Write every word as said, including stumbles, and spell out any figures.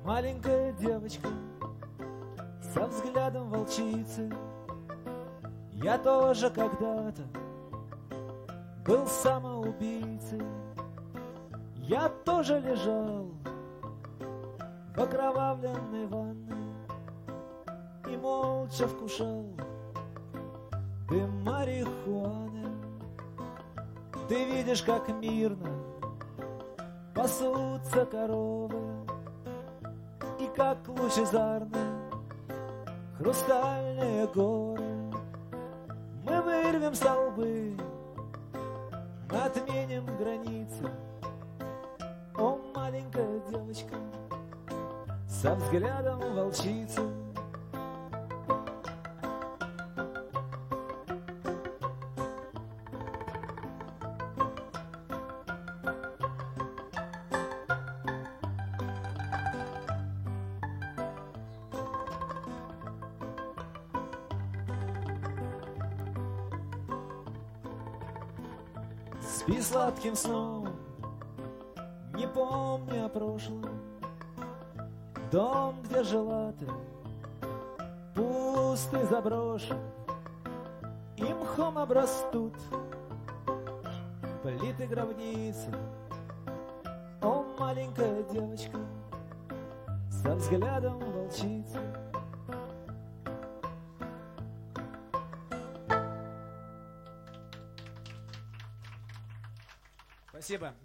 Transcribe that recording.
Маленькая девочка со взглядом волчицы. Я тоже когда-то был самоубийцей. Я тоже лежал в окровавленной ванной и молча вкушал дым марихуаны. Ты видишь, как мирно пасутся коровы, и как лучезарны хрустальные горы. Мы вырвем столбы, мы отменим границы. О, маленькая девочка со взглядом волчицы. Спи сладким сном, не помни о прошлом. Дом, где жила ты, пуст и заброшен, и мхом обрастут плиты гробницы. О, маленькая девочка со взглядом волчицы. Спасибо.